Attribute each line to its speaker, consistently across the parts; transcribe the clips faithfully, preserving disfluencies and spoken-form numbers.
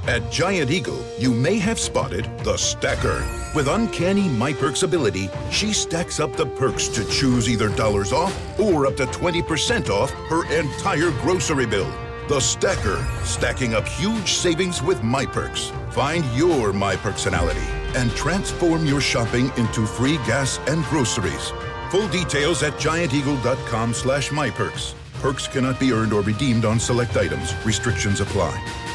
Speaker 1: At Giant Eagle, you may have spotted the stacker. With uncanny MyPerks ability, she stacks up the perks to choose either dollars off or up to twenty percent off her entire grocery bill. The stacker, stacking up huge savings with MyPerks. Find your MyPerksonality and transform your shopping into free gas and groceries. Full details at giant eagle dot com slash my perks. Perks cannot be earned or redeemed on select items. Restrictions apply.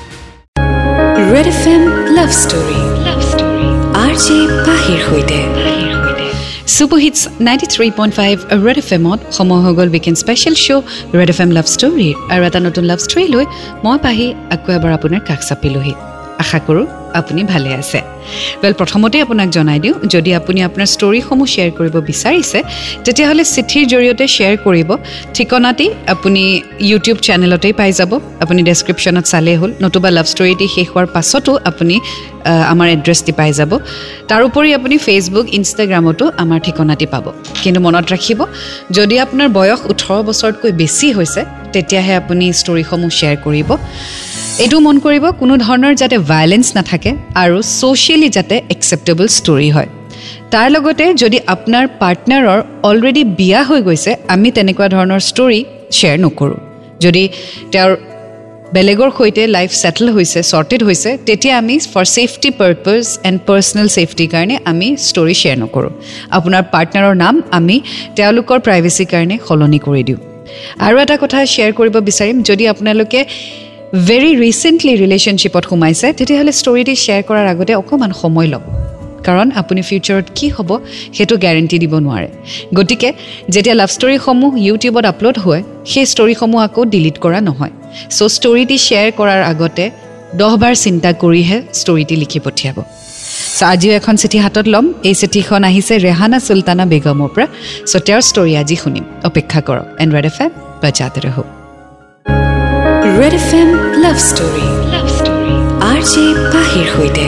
Speaker 2: Red F M Love Story. Love Story. R J Bahir hoite. Super Hits ninety-three point five Red F M ot সময় হৈ গল weekend special show Red F M Love Story আৰু এটা নতুন love story লৈ মই পাহি আকৌ এবাৰ আপোনাৰ কাষ চাপিলোহি আশা কৰো আপুনি ভালে আছে well প্ৰথমতে আপোনাক জনাই দিও যদি আপুনি আপোনাৰ ষ্টৰী সমূহ শেয়াৰ কৰিব বিচাৰিছে তেতিয়া হলে চিঠিৰ জৰিয়তে শেয়াৰ কৰিব ঠিকনাটি আপুনি YouTube চেনেলতে পাই যাব আপুনি ডেসক্ৰিপচনত চালে হল নতুবা লাভ ষ্টৰীটি শেষ হোৱাৰ পাছতো আপুনি আমাৰ এড্ৰেছটি পাই যাব তাৰ উপৰি আপুনি Facebook Instagramতো আমাৰ ঠিকনাটি পাব কিন্তু মনত ৰাখিব যদি আপোনাৰ বয়স ওঠৰ বছৰতকৈ বেছি হৈছে তেতিয়াহে আপুনি ষ্টৰী সমূহ শেয়াৰ কৰিব এটো মন কৰিব কোনো ধৰণৰ যাতে ভায়োলেন্স না থাকে আৰু সোশিয়ালি যাতে একসেপ্টেবল ষ্টৰী হয় তাৰ লগতে যদি আপোনাৰ পাৰ্টনাৰৰ অলৰেডি বিয়া হৈ গৈছে আমি তেনেকুৱা ধৰণৰ ষ্টৰী শেয়াৰ নকৰো যদি তেওঁৰ বেলেগৰ হৈতে লাইফ সেটল হৈছে সৰ্টেড হৈছে তেতিয়া আমি for safety purpose and personal safety কাৰণে আমি ষ্টৰী শেয়াৰ নকৰো আপোনাৰ পাৰ্টনাৰৰ নাম আমি তেওঁলোকৰ প্ৰাইভেচি কাৰণে খলনি কৰি দিও আৰু এটা কথা শেয়াৰ কৰিব বিচাৰিম যদি আপোনালোকে very recently relationship ot khumaise tete hole story ti share korar agote okoman somoy lob karon apuni future ot ki hobo hetu guarantee dibo noare gotike jetia love story homu YouTube ot upload hoy he story homu ako delete kora nohoy so story ti share korar agote ten bar chinta kori he story ti likhi pothiabo so aji ekhon city hatot lom ei city khon ahise Rehana Sultana Begum opra so ter story aji khunim opekkha korok and Red F M bajate raho Red F M Love Story. Love Story. R J Bahir hoite.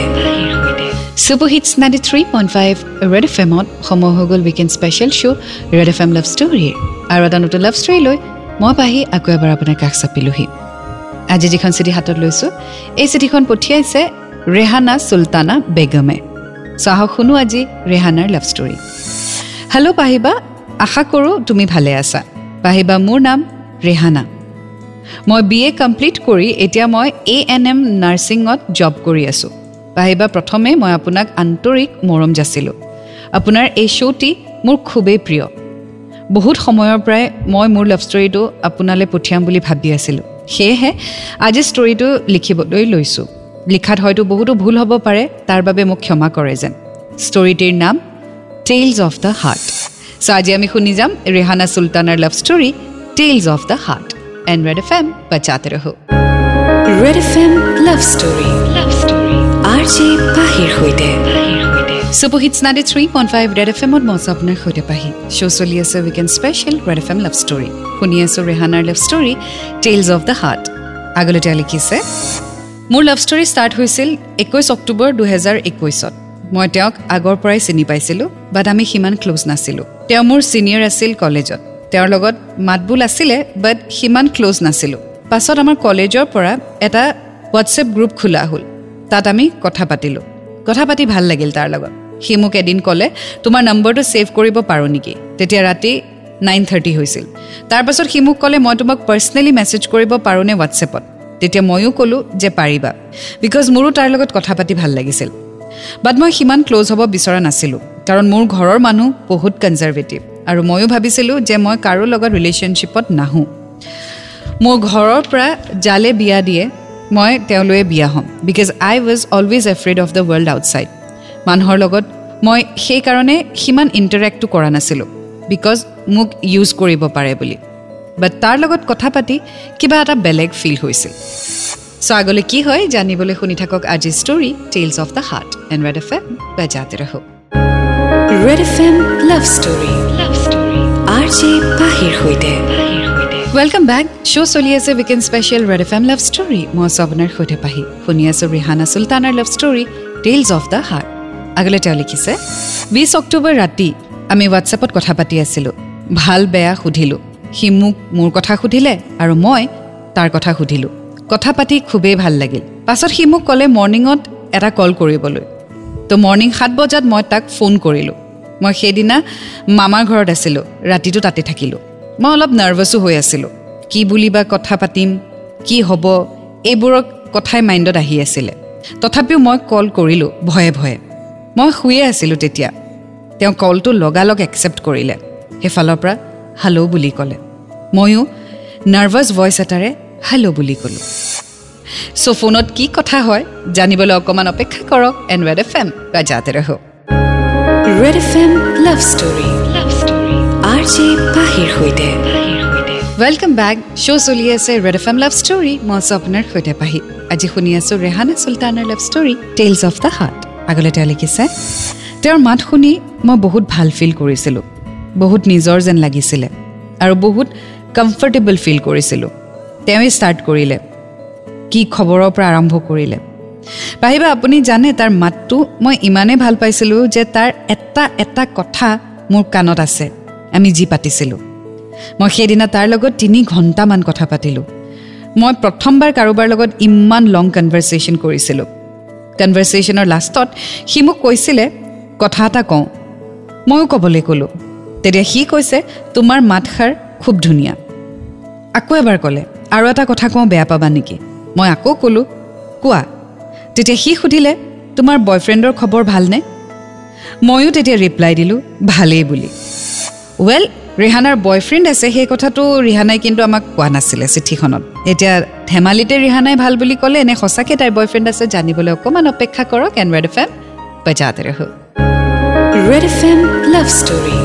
Speaker 2: Super Hits ninety-three point five Red F M ot সময় হৈ গল weekend special show Red F M Love Story. আৰু এটা নতুন love story লৈ মই পাহি আকৌ এবাৰ আপোনাৰ কাষ চাপিলোহি আজি যিখন চিঠি হাতত লৈছো এই চিঠিখন পঠিয়াইছে ৰেহানা সুলতানা বেগমে চাহ শুনো আজি ৰেহানাৰ love story. হেল্ল' পাহিবা আশা কৰো তুমি ভালে আছা পাহিবা মোৰ নাম ৰেহানা মই বিএ কমপ্লিট কৰি এতিয়া মই এএনএম নাৰ্সিংত জব কৰি আছো পাহিবা প্ৰথমে মই আপোনাক আন্তৰিক মৰম যাচিলো আপোনাৰ এই শোটি মোৰ খুবেই প্ৰিয় বহুত সময়ৰ পৰাই মই মোৰ লাভ ষ্টৰীটো আপোনালে পঠিয়াম বুলি ভাবি আছিলো সেয়ে আজি ষ্টৰীটো লিখিবলৈ লৈছো লিখাত হয়তো বহুতো ভুল হ'ব পাৰে তাৰ বাবে মোক ক্ষমা কৰে যেন ষ্টৰীটিৰ নাম tales of the heart so আজি আমি শুনি যাম ৰেহানা সুলতানাৰ love story tales of the heart and Red F M bajate raho Red F M Love Story Love Story R J Bahir hoite Super Hits ninety-three point five Red F M ot মই আপোনাৰ হৈতে পাহি show চলি আছে weekend special Red F M Love Story শুনি আছো ৰেহানাৰ love story Tales of the Heart আগলৈ লিখিছে মোৰ love story start হৈছিল একৈশ অক্টোবৰ দুই হাজাৰ একৈশ ত মই তেওঁক আগৰ পৰাই চিনি পাইছিলো বাট আমি হিমান ক্লোজ নাছিলো তেওঁ মোৰ সিনিয়ৰ আছিল কলেজত তেওঁৰ লগত মাতবুল আছিল বাট হিমান ক্লোজ নাছিলো পাছত আমাৰ কলেজৰ পৰা এটা WhatsApp গ্ৰুপ খোলা হল তাত আমি কথা পাতিলো কথা পাতি ভাল লাগিল তাৰ লগত হি মোক এদিন কলে তোমাৰ নম্বৰটো সেভ কৰিব পাৰো নেকি তেতিয়া ৰাতি nine thirty হৈছিল তাৰ পাছত হি মোক কলে মই তোমাক পাৰ্সোনালি মেসেজ কৰিব পাৰো নে WhatsAppত তেতিয়া মইও কলো যে পাৰিবা বিকজ মোৰো তাৰ লগত কথা পাতি ভাল লাগিছিল বাট মই হিমান ক্লোজ হ'ব বিচৰা নাছিলো কাৰণ মোৰ ঘৰৰ মানুহ বহুত কনজাৰভেটিভ আৰু মইও ভাবিছিলো যে মই কাৰো লগত ৰিলেশনশিপত নাহু মোৰ ঘৰৰ পৰা জালে বিয়া দিয়ে মই তেওঁলৈ বিয়া হম because I was always afraid of the world outside মানুহৰ লগত মই সেই কাৰণে হিমান ইন্টাৰেক্ট কৰা নাছিলো বিকজ মোক ইউজ কৰিব পাৰে বুলি বাট তাৰ লগত কথা পাতি কিবা এটা বেলেগ ফিল হৈছিল সো আগলৈ কি হয় জানিবলৈ শুনি থাকক আজি story tales of the heart and Red F M বাজাতে ৰহো Red F M Love Story Love Story R J Bahir hoite Welcome back show চলি আছে weekend special Red F M Love Story মই সবনাৰ হৈতে পাহি শুনি আছো Rehana সুলতানাৰ love story Tales of the Heart আগলৈ তেওঁ লিখিছে বিশ অক্টোবৰ ৰাতি আমি WhatsAppত কথা পাতি আছিলো ভাল বেয়া সুধিলো হি মোক মোৰ কথা সুধিলে আৰু মই তাৰ কথা সুধিলো কথা পাতি খুবেই ভাল লাগিল পাছত সি মোক ক'লে মৰ্ণিঙত এটা কল কৰিবলৈ তো মৰ্ণিং সাত বজাত মই তাক ফোন কৰিলোঁ মই সেইদিনা মামাৰ ঘৰত আছিলোঁ ৰাতিটো তাতে থাকিলোঁ মই অলপ নাৰ্ভাছো হৈ আছিলোঁ কি বুলিবা কথা পাতিম কি হ'ব এইবোৰৰ কথাই মাইণ্ডত আহি আছিলে তথাপিও মই কল কৰিলোঁ ভয়ে ভয়ে মই শুয়ে আছিলোঁ তেতিয়া তেওঁ কলটো লগালগ একচেপ্ট কৰিলে সেইফালৰ পৰা হেল্ল' বুলি ক'লে ময়ো নাৰ্ভাছ ভইচ এটাৰে হেল্ল' বুলি ক'লোঁ চ' ফোনত কি কথা হয় জানিবলৈ অকণমান অপেক্ষা কৰক এণ্ড ৰেড এফ এম বাজাতে ৰহো Red F M love story R J পাহিৰ সৈতে ৱেলকাম বেক শ্ব' চলি আছে Red F M love story মই আছোঁ আপোনাৰ সৈতে পাহি আজি শুনি আছোঁ ৰেহানা চুলতানৰ love story tales of the heart আগলৈ তেওঁ লিখিছে তেওঁৰ মাত শুনি মই বহুত ভাল ফিল কৰিছিলোঁ বহুত নিজৰ যেন লাগিছিলে আৰু বহুত কমফৰ্টেবল ফিল কৰিছিলোঁ তেওঁই ষ্টাৰ্ট কৰিলে কি খবৰৰ পৰা আৰম্ভ কৰিলে পাহিবা আপুনি জানে তাৰ মাতটো মই ইমানেই ভাল পাইছিলোঁ যে তাৰ এটা এটা কথা মোৰ কাণত আছে আমি যি পাতিছিলোঁ মই সেইদিনা তাৰ লগত তিনি ঘণ্টামান কথা পাতিলোঁ মই প্ৰথমবাৰ কাৰোবাৰ লগত ইমান লং কনভাৰ্চেশ্যন কৰিছিলোঁ কনভাৰ্চেশ্যনৰ লাষ্টত সি মোক কৈছিলে কথা এটা কওঁ ময়ো ক'বলৈ ক'লোঁ তেতিয়া সি কৈছে তোমাৰ মাতষাৰ খুব ধুনীয়া আকৌ এবাৰ ক'লে আৰু এটা কথা কওঁ বেয়া পাবা নেকি মই আকৌ ক'লোঁ কোৱা তেতিয়া সি সুধিলে তোমাৰ বয়ফ্ৰেণ্ডৰ খবৰ ভালনে ময়ো তেতিয়া ৰিপ্লাই দিলোঁ ভালেই বুলি ৱেল ৰিহানাৰ বয়ফ্ৰেণ্ড আছে সেই কথাটো ৰিহানাই কিন্তু আমাক কোৱা নাছিলে চিঠিখনত এতিয়া ধেমালিতে ৰিহানাই ভাল বুলি ক'লে এনে সঁচাকৈ তাইৰ বয়ফ্ৰেণ্ড আছে জানিবলৈ অকণমান অপেক্ষা কৰক এণ্ড ৰেড এফ এম বাজাতে ৰহো Red F M love story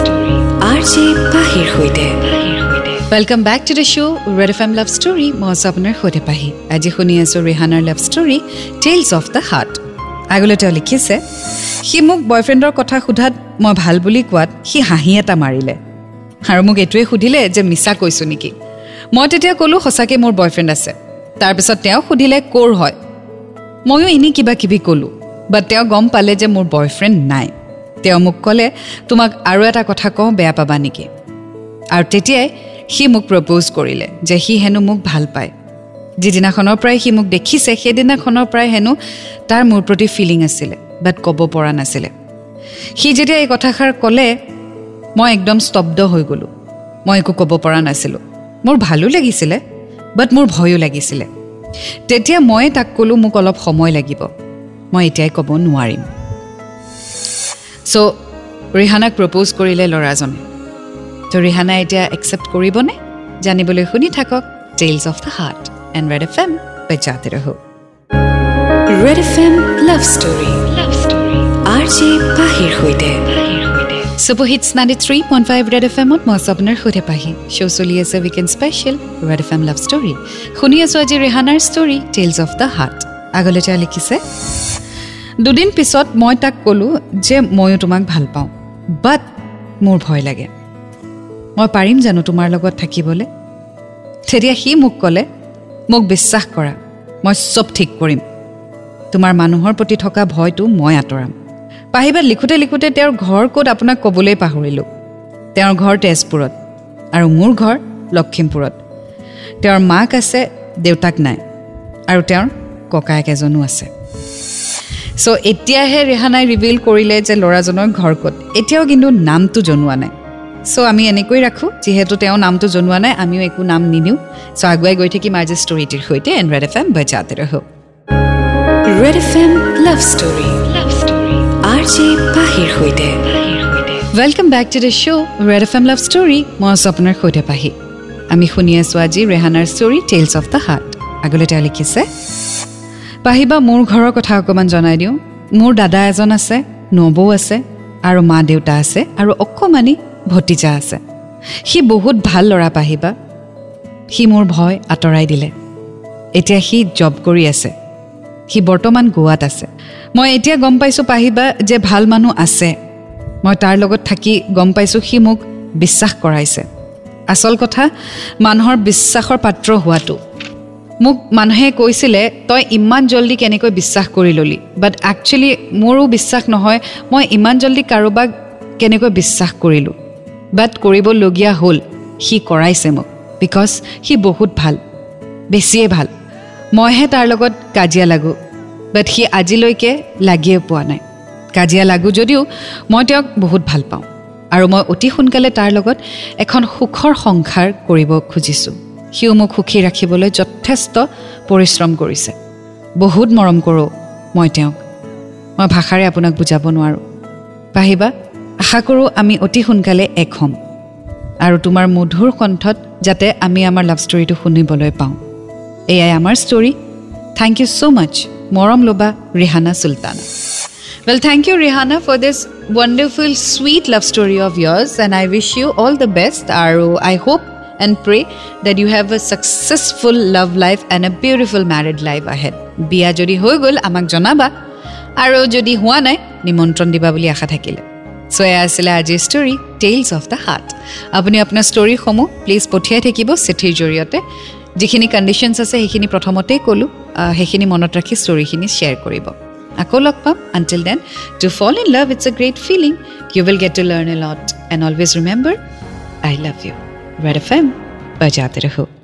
Speaker 2: R J পাহিৰ সৈতে welcome back to the show' Red F M love story মই আছোঁ আপোনাৰ সৈতে পাহি আজি শুনি আছোঁ ৰিহানাৰ love story tales of the heart আগলৈ তেওঁ লিখিছে সি মোক বয়ফ্ৰেণ্ডৰ কথা সোধাত মই ভাল বুলি কোৱাত সি হাঁহি এটা মাৰিলে আৰু মোক এইটোৱে সুধিলে যে মিছা কৈছোঁ নেকি মই তেতিয়া ক'লোঁ সঁচাকৈ মোৰ বয়ফ্ৰেণ্ড আছে তাৰপিছত তেওঁ সুধিলে ক'ৰ হয় ময়ো এনেই কিবা কিবি ক'লোঁ বাট তেওঁ গম পালে যে মোৰ বয়ফ্ৰেণ্ড নাই তেওঁ মোক ক'লে তোমাক আৰু এটা কথা কওঁ বেয়া পাবা নেকি আৰু তেতিয়াই সি মোক প্ৰপ'জ কৰিলে যে সি হেনো মোক ভাল পায় যিদিনাখনৰ পৰাই সি মোক দেখিছে সেইদিনাখনৰ পৰাই হেনো তাৰ মোৰ প্ৰতি ফিলিং আছিলে বাট ক'ব পৰা নাছিলে সি যেতিয়া এই কথাষাৰ ক'লে মই একদম স্তব্ধ হৈ গ'লোঁ মই একো ক'ব পৰা নাছিলোঁ মোৰ ভালো লাগিছিলে বাট মোৰ ভয়ো লাগিছিলে তেতিয়া মই তাক ক'লোঁ মোক অলপ সময় লাগিব মই এতিয়াই ক'ব নোৱাৰিম চ' ৰিহানাক প্ৰপ'জ কৰিলে ল'ৰাজনে তো ৰিহানাই এতিয়া একচেপ্ট কৰিবনে জানিবলৈ শুনি থাকক tales of the heart and Red F M বাজাতে ৰহো Red F M love story R J পাহিৰ সৈতে superhits ninety three point five Red F এমত মই আছোঁ আপোনাৰ সৈতে পাহি শ্ব' চলি আছে weekend special Red F M love story শুনি আছোঁ আজি ৰিহানাৰ story tales of the heart আগলৈ তেওঁ লিখিছে দুদিন পিছত মই তাক ক'লোঁ যে ময়ো তোমাক ভাল পাওঁ বাট মোৰ ভয় লাগে মই পাৰিম জানো তোমাৰ লগত থাকিবলৈ তেতিয়া সি মোক ক'লে মোক বিশ্বাস কৰা মই চব ঠিক কৰিম তোমাৰ মানুহৰ প্ৰতি থকা ভয়টো মই আঁতৰাম পাহিবা লিখোঁতে লিখোঁতে তেওঁৰ ঘৰ ক'ত আপোনাক ক'বলৈ পাহৰিলোঁ তেওঁৰ ঘৰ তেজপুৰত আৰু মোৰ ঘৰ লখিমপুৰত তেওঁৰ মাক আছে দেউতাক নাই আৰু তেওঁৰ ককায়েক এজনো আছে চ' এতিয়াহে ৰিহানাই ৰিভিল কৰিলে যে ল'ৰাজনৰ ঘৰ ক'ত এতিয়াও কিন্তু নামটো জনোৱা নাই চ' আমি এনেকৈ ৰাখোঁ যিহেতু তেওঁ নামটো জনোৱা নাই আমিও একো নাম নিদিওঁ চ' আগুৱাই গৈ থাকিম আজি ষ্টৰীটিৰ সৈতে এণ্ড ৰেড এফ এম বাজাতে ৰহো Red F M love story R J পাহিৰ সৈতে welcome back to the show' Red F M love story মই আছোঁ আপোনাৰ সৈতে পাহি আমি শুনি আছোঁ আজি ৰেহানাৰ story tales of the heart আগলৈ তেওঁ লিখিছে পাহিবা মোৰ ঘৰৰ কথা অকণমান জনাই দিওঁ মোৰ দাদা এজন আছে নবৌ আছে আৰু মা দেউতা আছে আৰু অকণমানি ভতিজা আছে সি বহুত ভাল ল'ৰা পাহিবা সি মোৰ ভয় আঁতৰাই দিলে এতিয়া সি জব কৰি আছে সি বৰ্তমান গোৱাত আছে মই এতিয়া গম পাইছোঁ পাহিবা যে ভাল মানুহ আছে মই তাৰ লগত থাকি গম পাইছোঁ সি মোক বিশ্বাস কৰাইছে আচল কথা মানুহৰ বিশ্বাসৰ পাত্ৰ হোৱাটো মোক মানুহে কৈছিলে তই ইমান জলদি কেনেকৈ বিশ্বাস কৰি ল'লি বাট একচুৱেলি মোৰো বিশ্বাস নহয় মই ইমান জলদি কাৰোবাক কেনেকৈ বিশ্বাস কৰিলোঁ বাট কৰিবলগীয়া হ'ল সি কৰাইছে মোক বিকজ সি বহুত ভাল বেছিয়ে ভাল মইহে তাৰ লগত কাজিয়া লাগো বাট সি আজিলৈকে লাগিয়ে পোৱা নাই কাজিয়া লাগো যদিও মই তেওঁক বহুত ভাল পাওঁ আৰু মই অতি সোনকালে তাৰ লগত এখন সুখৰ সংসাৰ কৰিব খুজিছোঁ সিও মোক সুখী ৰাখিবলৈ যথেষ্ট পৰিশ্ৰম কৰিছে বহুত মৰম কৰোঁ মই তেওঁক মই ভাষাৰে আপোনাক বুজাব নোৱাৰোঁ পাহিবা আশা কৰোঁ আমি অতি সোনকালে এক হ'ম আৰু তোমাৰ মধুৰ কণ্ঠত যাতে আমি আমাৰ লাভ ষ্টৰিটো শুনিবলৈ পাওঁ এয়াই আমাৰ story thank you so much মৰম লবা Rihana Sultana Well, thank you, Rihanna, for this wonderful, sweet love story of yours. And I wish you all the best. Aru, I hope and pray that you have a successful love life and a beautiful married life ahead. Biya jodi hoi gol, amak janaba. Aru jodi hua nai, nimantron diba boli akha thakile. So, I asile aji story, Tales of the Heart. Apuni apna story khomo, please pothia thekibo, sithir joriote. Jikhini conditions ase, hekhini prothomote kolu, hekhini monot rakhi story khini share koribo. Ako log pam. Until then, to fall in love, it's a great feeling. You will get to learn a lot. And always remember, I love you. Red F M, bajate raho.